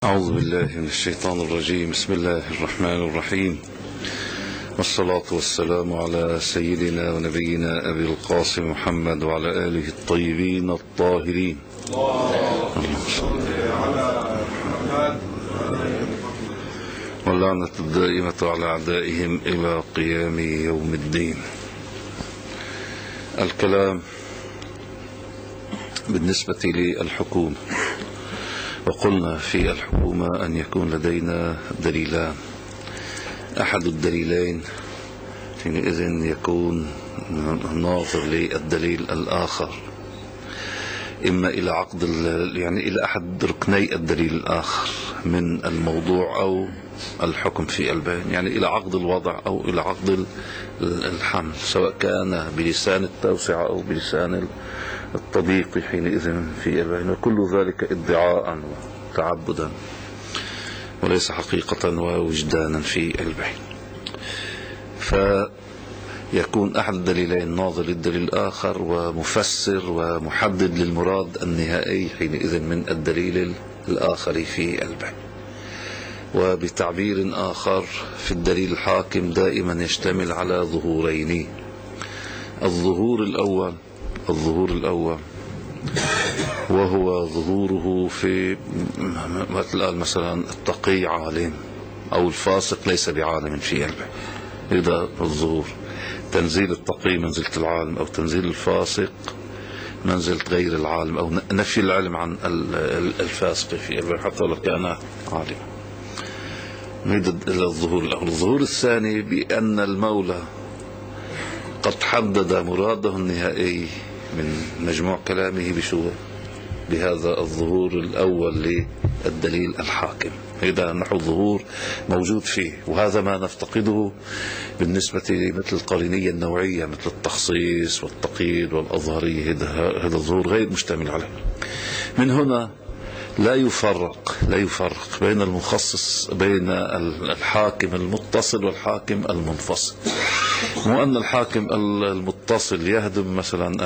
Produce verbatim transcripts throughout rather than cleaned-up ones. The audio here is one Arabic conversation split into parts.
أعوذ بالله من الشيطان الرجيم. بسم الله الرحمن الرحيم، والصلاة والسلام على سيدنا ونبينا أبي القاسم محمد وعلى آله الطيبين الطاهرين. اللهم صل على محمد واللعنة الدائمة على أعدائهم إلى قيام يوم الدين. الكلام بالنسبة للحكومة، وقلنا في الحكومة أن يكون لدينا دليلان. أحد الدليلين حينئذ يكون ناظر للدليل الآخر، إما إلى عقد يعني إلى أحد ركني الدليل الآخر من الموضوع أو الحكم في البين، يعني إلى عقد الوضع أو إلى عقد الحمل، سواء كان بلسان التوسعة أو بلسان التضييق حينئذ في البين، وكل ذلك ادعاء وتعبدا وليس حقيقة ووجدانا في البين. فيكون أحد الدليلين ناظر للدليل الآخر ومفسر ومحدد للمراد النهائي حينئذ من الدليل الآخر في البين. وبتعبير آخر، في الدليل الحاكم دائما يشتمل على ظهورين. الظهور الأول الظهور الأول وهو ظهوره في مثلا التقي عالم أو الفاسق ليس بعالم في البين. إذا الظهور تنزيل التقي منزلة العالم، أو تنزيل الفاسق منزلة غير العالم، أو نفي العلم عن الفاسق في البين حتى لو كان عالما. نريد إلى الظهور الأول. الظهور الثاني بأن المولى قد حدد مراده النهائي من مجموع كلامه بشو بهذا الظهور الأول للدليل الحاكم. إذا نحو الظهور موجود فيه، وهذا ما نفتقده بالنسبة مثل القرينية النوعية مثل التخصيص والتقييد والأظهرية. هذا الظهور غير مشتمل عليه. من هنا لا يفرق لا يفرق بين المخصص بين الحاكم المتصل والحاكم المنفصل. مو أن الحاكم المتصل يهدم مثلا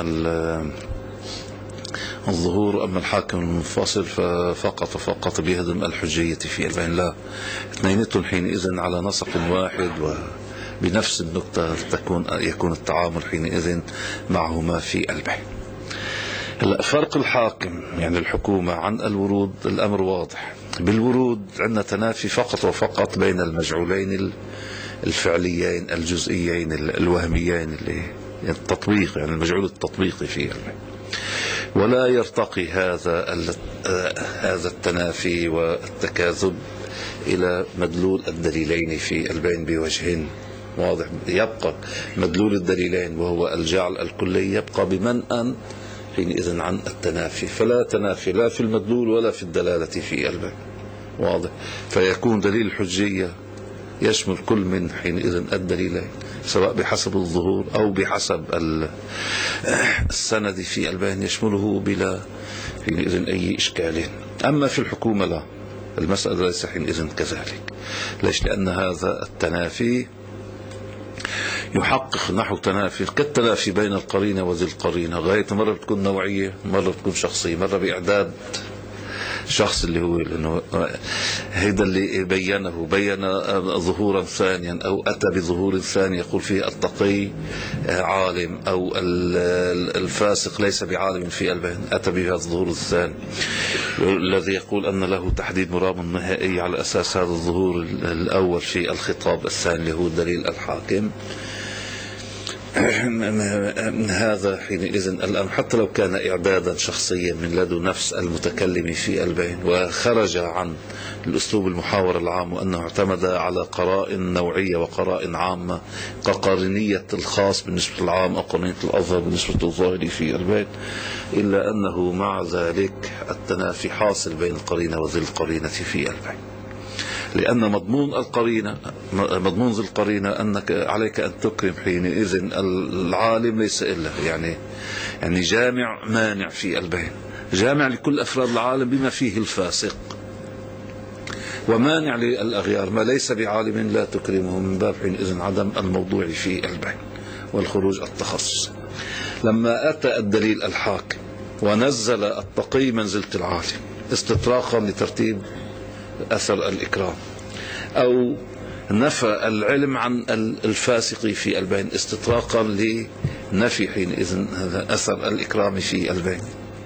الظهور، أما الحاكم المنفصل فقط فقط بيهدم الحجية في البين. لا، اثنينتهم حينئذ على نسق واحد وبنفس النقطة تكون يكون التعامل حينئذ معهما في البين. فرق الحاكم يعني الحكومة عن الورود الأمر واضح. بالورود عندنا تنافي فقط وفقط بين المجعولين الفعليين الجزئيين الوهميين اللي التطبيق، يعني المجعول التطبيقي فيه، ولا يرتقي هذا هذا التنافي والتكاذب إلى مدلول الدليلين في البين بوجه واضح. يبقى مدلول الدليلين وهو الجعل الكلي يبقى بمنأى حينئذ عن التنافي، فلا تنافي لا في المدلول ولا في الدلالة في البين، واضح. فيكون دليل الحجية يشمل كل من حينئذ الدليلين، سواء بحسب الظهور أو بحسب السند في البين، يشمله بلا حينئذ أي إشكال. أما في الحكومة لا، المسألة ليس حينئذ كذلك. ليش؟ لأن هذا التنافي يحقق نحو تنافي كالتنافي بين القرينة وذي القرينة. غاية مرة بتكون نوعية، مرة بتكون شخصية، مرة بإعداد شخص اللي هو لأنه هذا اللي بينه بين ظهورا ثانيا، أو أتى بظهور ثاني يقول فيه التقي عالم أو الفاسق ليس بعالم في البين، أتى بهذا الظهور الثاني الذي يقول أن له تحديد مرام نهائي على أساس هذا الظهور الأول في الخطاب الثاني اللي هو دليل الحاكم. هذا حينئذ الأمر حتى لو كان إعدادا شخصيا من لدى نفس المتكلم في البين، وخرج عن الأسلوب المحاور العام، وأنه اعتمد على قرائن نوعية وقرائن عامة كقرينية الخاص بالنسبة للعام أو قرينية الأظهر بالنسبة للظاهر في البين، إلا أنه مع ذلك التنافي حاصل بين القرينة وذي القرينة في البين. لأن مضمون القرينة مضمون ذي القرينة أنك عليك أن تكرم حينئذ العالم، ليس إلا يعني يعني جامع مانع في البين، جامع لكل أفراد العالم بما فيه الفاسق، ومانع للأغيار ما ليس بعالم لا تكرمه، من باب حينئذ عدم الموضوع في البين والخروج التخصص. لما أتى الدليل الحاكم ونزل التقي منزلة العالم استطراقا لترتيب أثر الإكرام، أو نفى العلم عن الفاسق في البين استطراقا لنفي حينئذ هذا أثر الإكرام في البين.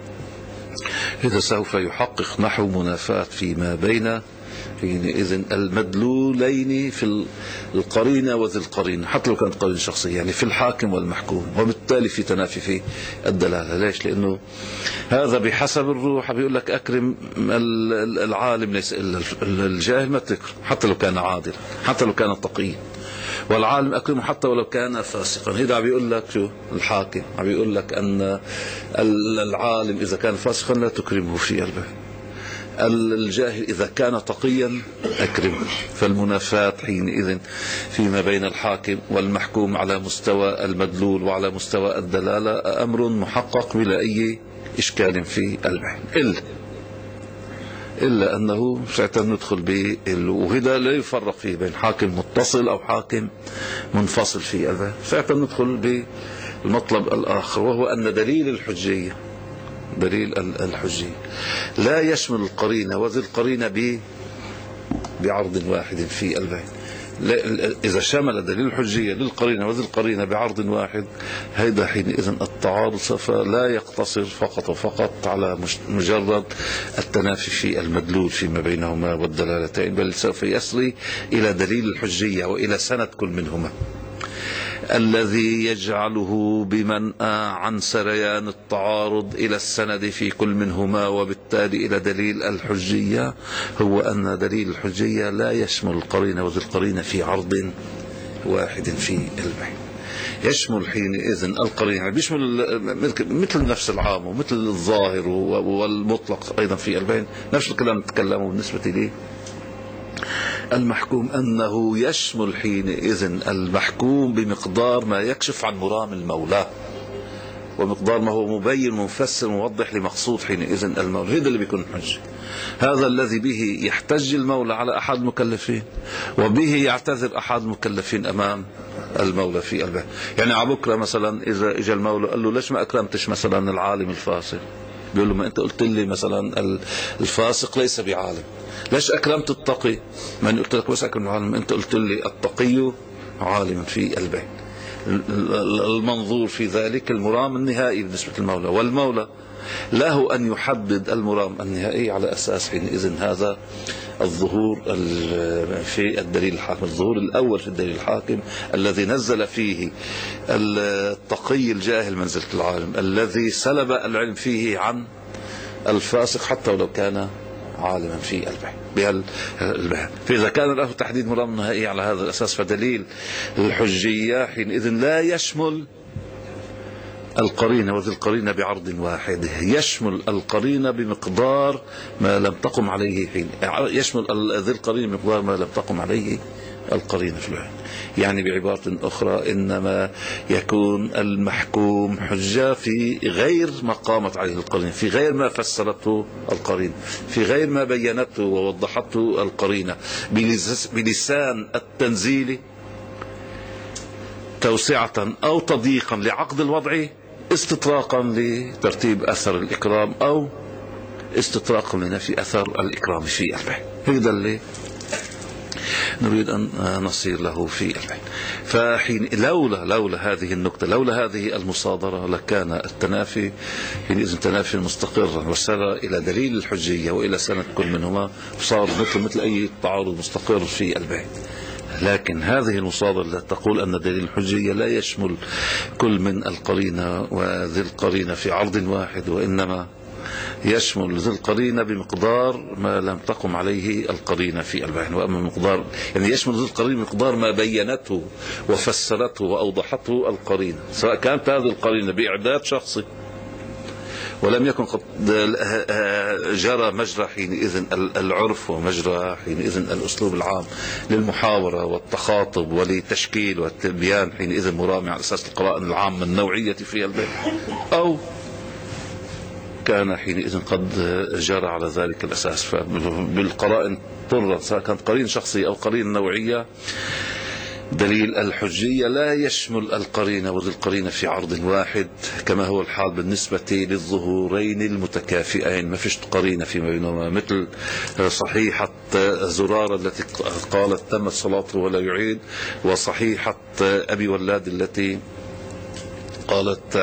إذا سوف يحقق نحو منافاة فيما بين حينئذ المدلولين في القرينة وذي القرينة، حتى لو كانت قرينة شخصية، يعني في الحاكم والمحكوم، وبالتالي في تنافي في الدلالة. ليش؟ لأنه هذا بحسب الروح بيقول لك أكرم العالم ليس إلا الجاهل ما تكرم، حتى لو كان عادلا، حتى لو كان تقيا، والعالم أكرمه حتى ولو كان فاسقا. هذا بيقول لك شو الحاكم، بيقول لك أن العالم إذا كان فاسقا لا تكرمه في قلبه، الجاهل إذا كان تقيا أكرمه. فالمنافاة حينئذ فيما بين الحاكم والمحكوم على مستوى المدلول وعلى مستوى الدلالة أمر محقق بلا أي إشكال في البين، إلا إلا أنه ساعتها ندخل ب وهذا لا يفرق فيه بين حاكم متصل أو حاكم منفصل في البين. ساعتها ندخل بالمطلب الآخر، وهو أن دليل الحجية دليل الحجية لا يشمل القرينة وذي القرينة بعرض واحد في البين. إذا شمل دليل الحجية للقرينة وذي القرينة بعرض واحد، هيدا حينئذ التعارض سوف لا يقتصر فقط وفقط على مجرد التنافي في المدلول فيما بينهما والدلالتين، بل سوف يصل إلى دليل الحجية وإلى سند كل منهما الذي يجعله بمنأى عن سريان التعارض إلى السند في كل منهما، وبالتالي إلى دليل الحجية، هو أن دليل الحجية لا يشمل القرينة وذي القرينة في عرض واحد في البين. يشمل حينئذ القرينة بيشمل مثل نفس العام ومثل الظاهر والمطلق أيضا في البين، نفس الكلام نتكلمه بالنسبة لي المحكوم، أنه يشمل حينئذ المحكوم بمقدار ما يكشف عن مرام المولى، ومقدار ما هو مبين مفسر موضح لمقصود حينئذ المولى. هذا اللي بيكون حجة، هذا الذي به يحتج المولى على أحد المكلفين، وبه يعتذر أحد المكلفين أمام المولى في البين. يعني على بكرة مثلا إذا إجا المولى قال له ليش ما أكرمتش مثلا العالم الفاسق، بيقول له ما أنت قلت لي مثلا الفاسق ليس بعالم، ليش أكرمت التقي؟ ما أنا قلت لك بس أكرم العالم، أنت قلت لي التقي عالم في البين. المنظور في ذلك المرام النهائي بالنسبة للمولى، والمولى له أن يحدد المرام النهائي على أساس حينئذ هذا الظهور في الدليل الحاكم، الظهور الأول في الدليل الحاكم الذي نزل فيه التقي الجاهل منزلة العالم، الذي سلب العلم فيه عن الفاسق حتى ولو كان عالما في البين. فإذا كان له تحديد مرام نهائي على هذا الأساس، فدليل الحجية حينئذ لا يشمل القرينة وذي القرينة بعرض واحد، يشمل القرينة بمقدار ما لم تقم عليه حين يشمل ذي القرينة بمقدار ما لم تقم عليه القرينة في العين. يعني بعبارة أخرى إنما يكون المحكوم حجة في غير ما قامت عليه القرينة، في غير ما فسرته القرينة، في غير ما بينته ووضحته القرينة بلسان التنزيل توسعة أو تضييقا لعقد الوضع، استطراقا لترتيب أثر الإكرام، أو استطراقا لنفي أثر الإكرام في البين. هذا اللي نريد أن نصير له في البين. فحين لولا لولا هذه النكتة، لولا هذه المصادرة، لكان التنافي حينئذ تنافي مستقرا وسار إلى دليل الحجية وإلى سند كل منهما، صار مثل مثل أي تعارض مستقر في البين. لكن هذه المصادرة التي تقول أن دليل الحجية لا يشمل كل من القرينة وذي القرينة في عرض واحد، وإنما يشمل ذي القرينة بمقدار ما لم تقم عليه القرينة في البين. وأما مقدار يعني يشمل ذي القرينة بمقدار ما بينته وفسرته وأوضحته القرينة، سواء كانت هذه القرينة بإعداد شخصي ولم يكن قد جرى مجرى حينئذ العرف ومجرى حينئذ الأسلوب العام للمحاورة والتخاطب ولتشكيل والتبيان حينئذ مرامي على أساس القرائن العامة النوعية في البين، أو كان حينئذ قد جرى على ذلك الأساس. فبالقرائن طرت، سواء كانت قرين شخصية أو قرين نوعية، دليل الحجية لا يشمل القرينة وذي القرينة في عرض واحد، كما هو الحال بالنسبة للظهورين المتكافئين، ما فيش قرينة فيما بينهما، مثل صحيحة زرارة التي قالت تمت صلاته ولا يعيد، وصحيحة أبي ولاد التي قالت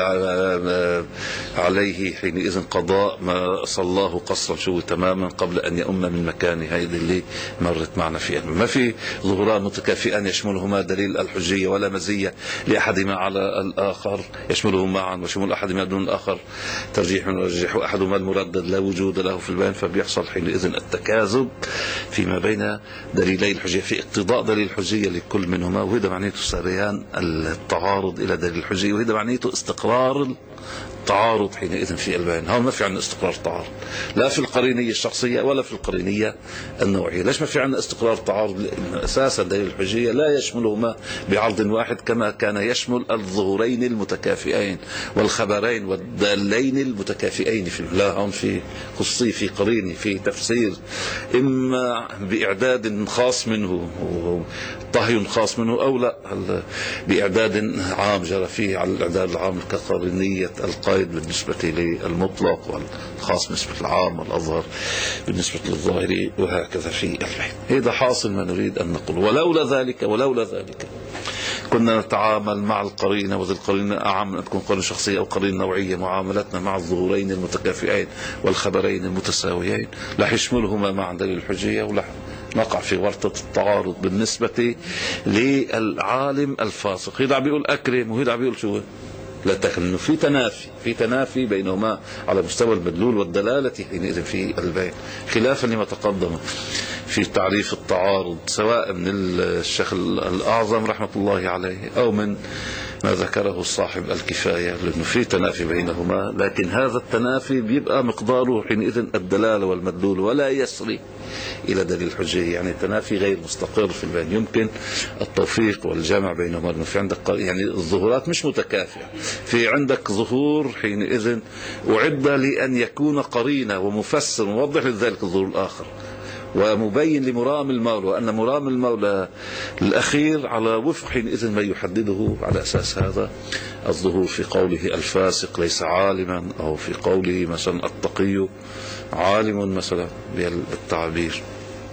عليه حينئذ قضاء ما صلاه قصرا شو تماما قبل أن يؤم من مكانه. هذه اللي مرت معنا فيها. ما في ظهوران متكافئان يشملهما دليل الحجية ولا مزية لأحدهما على الآخر، يشملهم معا وشمول أحدهما دون الآخر ترجيح من الرجح، وأحدهما المردد لا وجود له في البيان، فبيحصل حينئذ التكاذب فيما بين دليلي الحجية في اقتضاء دليل الحجية لكل منهما، وهذا معناته سريان التعارض إلى دليل الحجية، وهذا معناته استقرار التعارض حينئذ في البيان. هون ما في عندنا استقرار تعارض لا في القرينية الشخصية ولا في القرينية النوعية. ليش ما في عندنا استقرار تعارض؟ لأن أساسا دليل الحجية لا يشملهما بعرض واحد كما كان يشمل الظهورين المتكافئين والخبرين والدالين المتكافئين في لا هون في خصوصي في قريني في تفسير، إما بإعداد خاص منه طهي خاص منه أو لا بإعداد عام جرى فيه على الإعداد العام كقرينية القيد بالنسبة للمطلق والخاص بالنسبة للعام والأظهر بالنسبة للظاهري، وهكذا في البيت. هذا حاصل ما نريد أن نقول. ولولا ذلك ولولا ذلك كنا نتعامل مع القرينة وذي القرينة أعم أن تكون قرينة شخصية أو قرينة نوعية. معاملتنا مع الظهورين المتكافئين والخبرين المتساويين لا يشملهما مع دليل الحجية، ولا نقع في ورطة التعارض بالنسبة للعالم الفاسق. هذا بيقول أكرم وهذا بيقول شو لا تكن، انه في تنافي في تنافي بينهما على مستوى المدلول والدلالة حينئذ في البيان، خلافا لما تقدم في تعريف التعارض سواء من الشيخ الأعظم رحمة الله عليه أو من ما ذكره صاحب الكفاية، لأنه في تنافي بينهما، لكن هذا التنافي بيبقى مقداره حينئذ الدلالة والمدلول ولا يسري إلى دليل الحجية، يعني تنافي غير مستقر في البيان. يمكن التوفيق والجمع بينهما، لأنه في عندك يعني الظهورات مش متكافئة، في عندك ظهور حينئذ أعد لأن يكون قرينة ومفسر موضح لذلك الظهور الآخر ومبين لمرام المولى، وأن مرام المولى الأخير على وفق حينئذ ما يحدده على أساس هذا الظهور. في قوله الفاسق ليس عالما، أو في قوله مثلا التقي عالم مثلا بالتعبير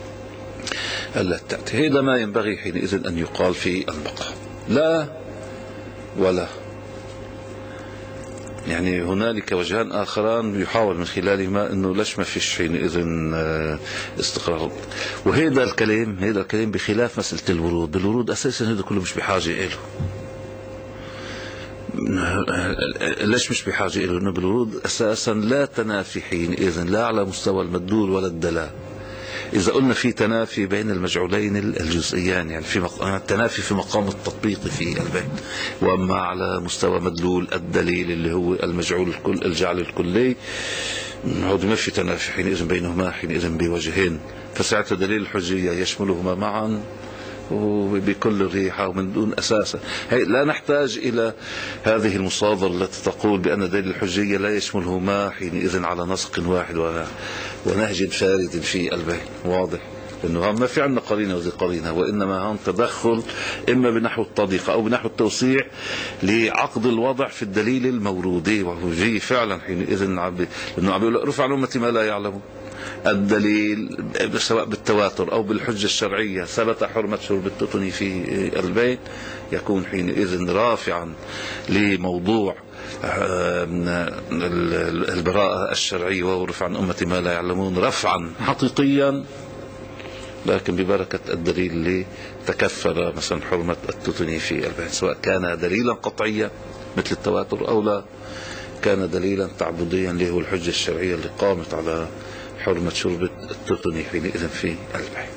التي تأتي. هذا ما ينبغي حينئذ أن يقال في المقام، لا ولا. يعني هنالك وجهان آخران يحاول من خلالهما أنه ليش ما فيش حينئذ استقرار. وهذا الكلام هذا الكلام بخلاف مسألة الورود. بالورود أساسا هذا كله مش بحاجة إله. ليش مش بحاجة إله؟ لأنه بالورود أساسا لا تنافي حينئذ لا على مستوى المدلول ولا الدلالة. إذا قلنا في تنافي بين المجعولين الجزئيان، يعني في مق... التنافي في مقام التطبيق في البيت، وأما على مستوى مدلول الدليل اللي هو المجعول الكل الجعل الكلي، هذا ما في تنافي حينئذ بينهما حينئذ بوجهين، فساعة دليل الحجية يشملهما معا وبكل الريحة ومن دون أساسا. لا نحتاج إلى هذه المصادرة التي تقول بأن دليل الحجية لا يشملهما حينئذ على نسق واحد ونهج فارد في البيت. واضح لأنه ما في عندنا قرينة وذي قرينة، وإنما هم تدخل إما بنحو التضييق أو بنحو التوسيع لعقد الوضع في الدليل المورود، وهو جي فعلا حينئذ لأنه عم يقول رفع عن أمتي ما لا يعلمون. الدليل سواء بالتواتر أو بالحجة الشرعية ثبت حرمة شرب التطن في البيت، يكون حينئذ رافعا لموضوع البراءة الشرعية وهو رفع عن أمتي ما لا يعلمون رفعا حقيقيا، لكن ببركة الدليل اللي تكفل مثلا حرمة التطن في البيت، سواء كان دليلا قطعيا مثل التواتر أو لا كان دليلا تعبديا اللي هو الحجة الشرعية اللي قامت على حرمة شرب التطن حينئذ في البيان.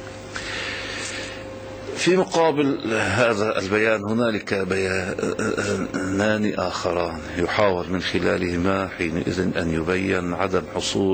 في مقابل هذا البيان هنالك بيانان آخران يحاول من خلالهما حينئذ أن يبين عدم حصول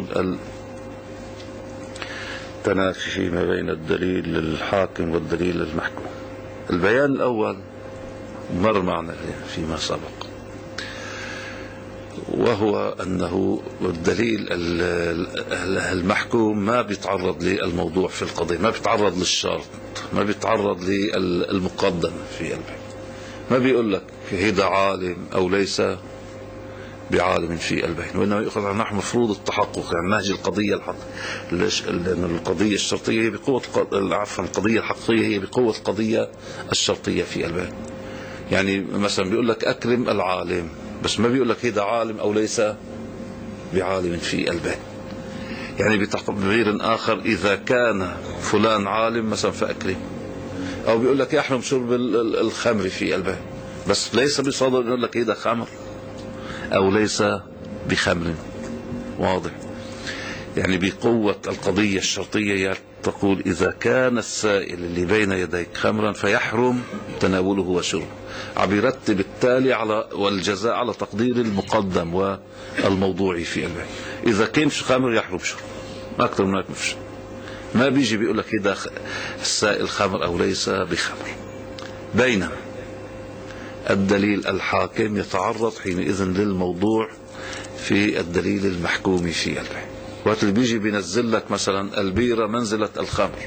التنافي فيما بين الدليل الحاكم والدليل المحكوم. البيان الأول مر معنا فيما سبق، وهو أنه الدليل المحكوم ما بيتعرض للموضوع في القضية، ما بيتعرض للشرط، ما بيتعرض للمقدم في البيع. ما بيقول لك هذا عالم أو ليس بعالم في البين، وإنما يؤخذ عن نحو مفروض التحقق، يعني نهج القضية الحق. ليش؟ لأن القضية الشرطية هي بقوة عفوا القضية الحقيقية هي بقوة القضية الشرطية في البين. يعني مثلا بيقول لك أكرم العالم، بس ما بيقول لك هذا عالم أو ليس بعالم في البين. يعني بتعبير آخر إذا كان فلان عالم مثلا فأكرم، أو بيقول لك يحرم شرب الخمر في البين، بس ليس بصدد يقول لك هذا خمر أو ليس بخمر. واضح؟ يعني بقوة القضية الشرطية تقول إذا كان السائل اللي بين يديك خمرا فيحرم تناوله وشربه، عبرت بالتالي على والجزاء على تقدير المقدم والموضوعي في البيع. إذا كان خمر يحرم شربه، ما أكثر من هيك مفيش. ما بيجي بيقول لك إذا السائل خمر أو ليس بخمر. بينما الدليل الحاكم يتعرض حينئذ للموضوع في الدليل المحكوم في البيع. وقت اللي بيجي بينزل لك مثلا البيرة منزلة الخمر،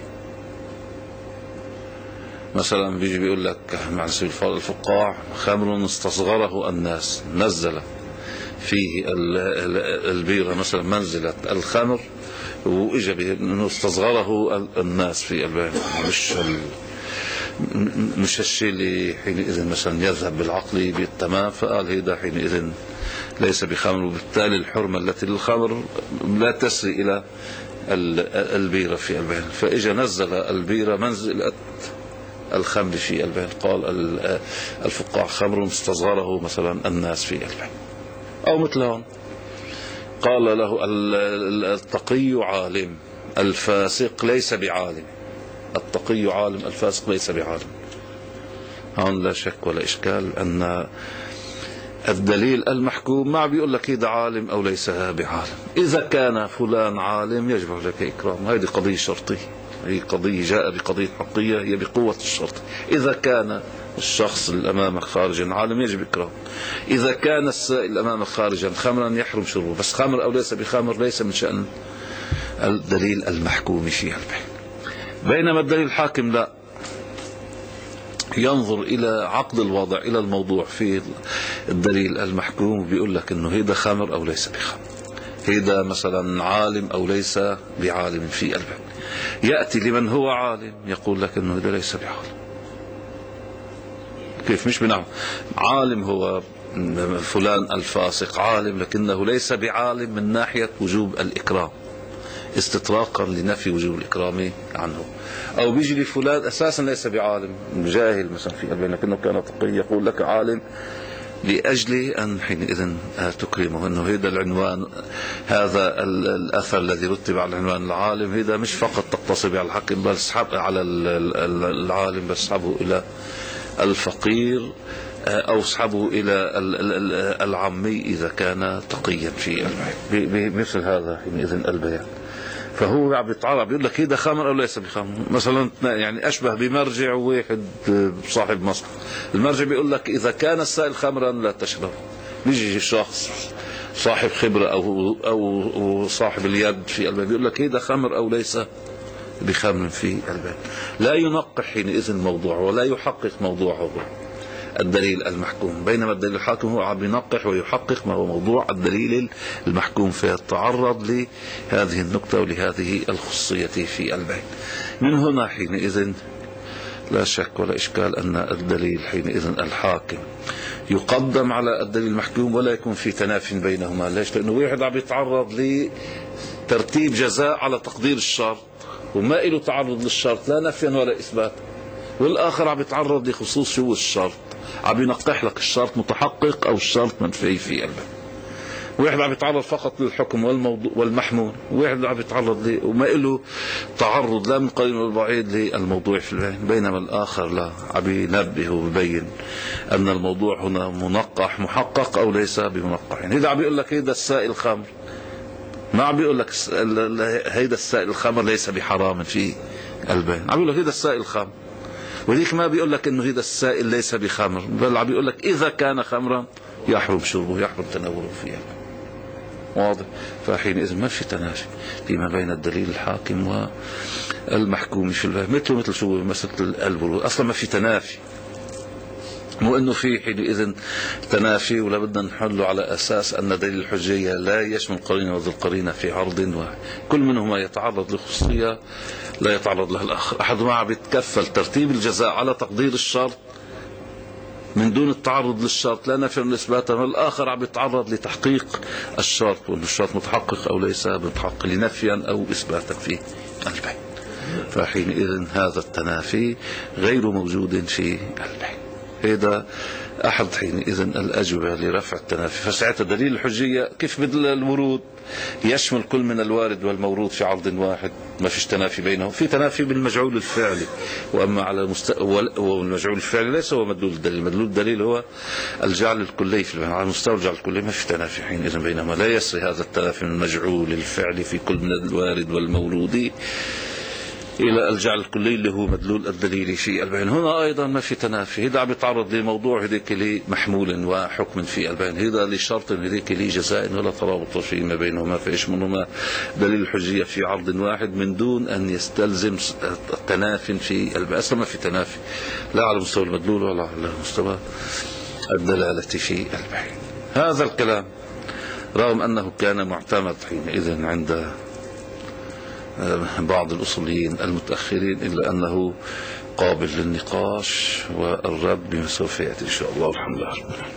مثلا بيجي بيقول لك مع سبيل الفقاع خمر استصغره الناس، نزل فيه البيرة مثلا منزلة الخمر، واجى بانه استصغره الناس في البيع. مش مش الشيء اللي حينئذ مثلا يذهب بالعقل بالتمام، فقال هيدا حينئذ ليس بخمر، وبالتالي الحرمة التي للخمر لا تسري إلى البيرة في البين، فإجا نزل البيرة منزلة الخمر في البين. قال الفقاع خمر استصغره مثلا الناس في البين. أو مثلهم قال له التقي عالم الفاسق ليس بعالم، التقي عالم الفاسق ليس بعالم. هون لا شك ولا إشكال أن الدليل المحكوم ما بيقول لك هذا عالم أو ليس بعالم. إذا كان فلان عالم يجب عليك إكرام، هذه قضية شرطية، هي قضية جاء بقضية حقية هي بقوة الشرط. إذا كان الشخص اللي أمامك خارجا عالم يجب إكرام. إذا كان السائل أمامك خارجا خمرا يحرم شربه، بس خمر أو ليس بخمر ليس من شأن الدليل المحكوم في البيع. بينما الدليل الحاكم لا، ينظر إلى عقد الوضع، إلى الموضوع في الدليل المحكوم، بيقول لك إنه هيدا خمر أو ليس بخمر، هيدا مثلا عالم أو ليس بعالم في البيع. يأتي لمن هو عالم يقول لك إنه هيدا ليس بعالم. كيف؟ مش بنعم عالم هو فلان الفاسق عالم، لكنه ليس بعالم من ناحية وجوب الإكرام، استطراقا لنفي وجوب الإكرام عنه. أو بيجي لفلان أساسا ليس بعالم، جاهل مثلا في قلبه لكنه كان تقي، يقول لك عالم لأجل أن حينئذ تكرمه. أنه هذا العنوان، هذا الأثر الذي رتب على العنوان العالم، هذا مش فقط تقتصر على الحاكم بل اسحب على العالم، بل اسحبه إلى الفقير أو اسحبه إلى العمي إذا كان تقيا في بمثل هذا حينئذ البيان. فهو عم بيتعرض بيقول لك هذا خمر أو ليس بخمر. مثلا يعني أشبه بمرجع وواحد صاحب مصنع، المرجع بيقول لك إذا كان السائل خمرا لا تشرب. بيجي شخص صاحب خبرة أو أو صاحب اليد في البيان بيقول لك هذا خمر أو ليس بخمر في البيان. لا ينقح حينئذ الموضوع ولا يحقق موضوعه الدليل المحكوم. بينما الدليل الحاكم هو عم ينقح ويحقق ما هو موضوع الدليل المحكوم، فيتعرض لهذه النقطة ولهذه الخصوصية في البيان. من هنا حينئذ لا شك ولا إشكال أن الدليل حينئذ الحاكم يقدم على الدليل المحكوم ولا يكون في تنافي بينهما. ليش؟ لأنه واحد عم يتعرض لترتيب جزاء على تقدير الشرط وما له تعرض للشرط لا نفيا ولا إثبات، والآخر عم يتعرض لخصوص شو الشرط، عم ينقح لك الشرط متحقق أو الشرط منفي في البيان. واحد عم يتعرض فقط للحكم والموضوع والمحمول، وواحد عم يتعرض ل وما له تعرض لا من قريب ولا بعيد للموضوع في البيان. بينما الآخر لا، عم ينبه ويبين أن الموضوع هنا منقح محقق أو ليس بمنقح. يعني هذا عم يقول لك هذا السائل خمر، ما عم بيقول لك هيدا السائل الخمر ليس بحرام في البيان، عم بيقول لك هيدا السائل خمر. وليك ما بيقول لك انه هيدا السائل ليس بخمر، بل عم بيقول لك اذا كان خمرا يحرم شربه يحرم تناوله فيها. واضح. فحينئذ ما في تنافي فيما بين الدليل الحاكم والمحكوم في الباب، مثله مثل شو مسألة البروز أصلا ما في تنافي، مو انه في حينئذ تنافي ولا بدنا نحله على اساس ان دليل الحجيه لا يشمل قرينه وذو القرينه في عرض واحد، كل منهما يتعرض لخصوصيه لا يتعرض لها الاخر، احدهما عم يتكفل ترتيب الجزاء على تقدير الشرط من دون التعرض للشرط لا نفيا ولا اثباتا، والاخر عم يتعرض لتحقيق الشرط، وان الشرط متحقق او ليس متحقق لنفيا او اثباتا في البين. فحينئذ هذا التنافي غير موجود في البين. هذا أحد حينئذ الأجوبة لرفع التنافي. فساعتها دليل الحجية كيف بدل الورود يشمل كل من الوارد والمورود في عرض واحد، ما فيش تنافي بينهم، في تنافي بالمجعول الفعلي، وأما على مست... والمجعول الفعلي ليس هو مدلول الدليل، مدلول الدليل هو الجعل الكلي في البين، على مستوى الجعل الكلي ما في تنافي حينئذ بينهما، لا يسري هذا التنافي من المجعول الفعلي في كل من الوارد والمورود إلى الجعل الكلي اللي هو مدلول الدليل في البين. هنا أيضا ما في تنافي، هذا عم يتعرض لموضوع هذيك لمحمول وحكم في البين، هذا لشرط هذيك لجزاء ولا ترابط فيما بينهما، فيشملهما دليل الحجية في عرض واحد من دون أن يستلزم التنافي في البين. أصلا ما في تنافي لا على مستوى المدلول ولا على مستوى الدلالة في البين. هذا الكلام رغم أنه كان معتمد حينئذ عند بعض الأصوليين المتأخرين، إلا أنه قابل للنقاش والرد بما سوف يأتي إن شاء الله. الحمد لله.